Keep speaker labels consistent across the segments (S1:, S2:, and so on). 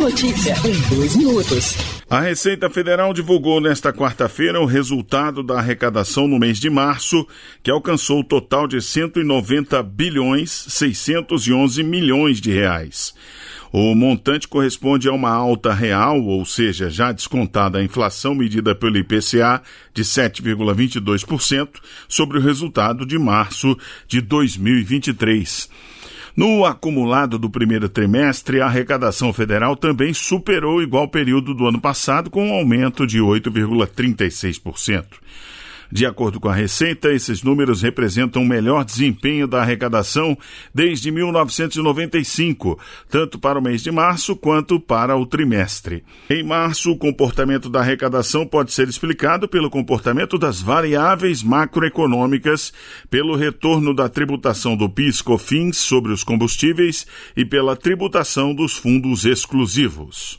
S1: notícia em 2 minutos.
S2: A Receita Federal divulgou nesta quarta-feira o resultado da arrecadação no mês de março, que alcançou o total de 190 bilhões 611 milhões de reais. O montante corresponde a uma alta real, ou seja, já descontada a inflação medida pelo IPCA, de 7,22% sobre o resultado de março de 2023. No acumulado do primeiro trimestre, a arrecadação federal também superou o igual período do ano passado, com um aumento de 8,36%. De acordo com a Receita, esses números representam o melhor desempenho da arrecadação desde 1995, tanto para o mês de março quanto para o trimestre. Em março, o comportamento da arrecadação pode ser explicado pelo comportamento das variáveis macroeconômicas, pelo retorno da tributação do PIS/COFINS sobre os combustíveis e pela tributação dos fundos exclusivos.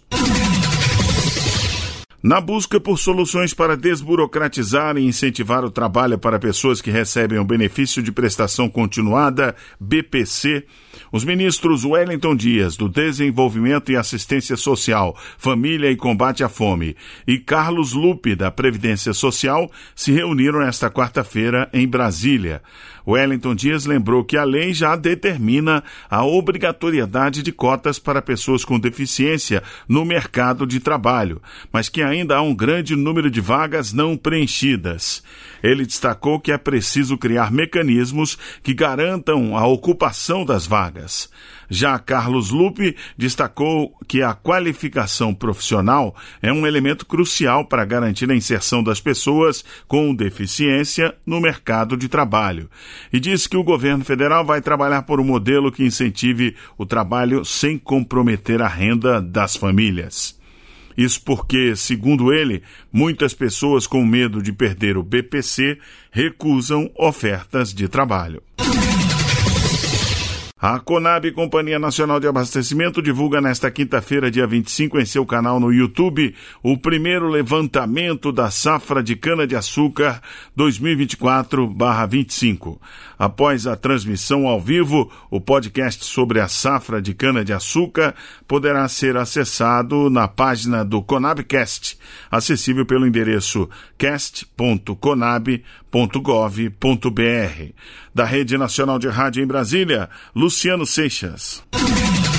S2: Na busca por soluções para desburocratizar e incentivar o trabalho para pessoas que recebem o benefício de prestação continuada, BPC, os ministros Wellington Dias, do Desenvolvimento e Assistência Social, Família e Combate à Fome, e Carlos Lupe, da Previdência Social, se reuniram esta quarta-feira em Brasília. Wellington Dias lembrou que a lei já determina a obrigatoriedade de cotas para pessoas com deficiência no mercado de trabalho, mas que ainda há um grande número de vagas não preenchidas. Ele destacou que é preciso criar mecanismos que garantam a ocupação das vagas. Já Carlos Lupe destacou que a qualificação profissional é um elemento crucial para garantir a inserção das pessoas com deficiência no mercado de trabalho. E disse que o governo federal vai trabalhar por um modelo que incentive o trabalho sem comprometer a renda das famílias. Isso porque, segundo ele, muitas pessoas com medo de perder o BPC recusam ofertas de trabalho. A Conab, Companhia Nacional de Abastecimento, divulga nesta quinta-feira, dia 25, em seu canal no YouTube, o primeiro levantamento da safra de cana-de-açúcar 2024/25. Após a transmissão ao vivo, o podcast sobre a safra de cana-de-açúcar poderá ser acessado na página do Conabcast, acessível pelo endereço cast.conab.gov.br. Da Rede Nacional de Rádio em Brasília, Luciano Seixas.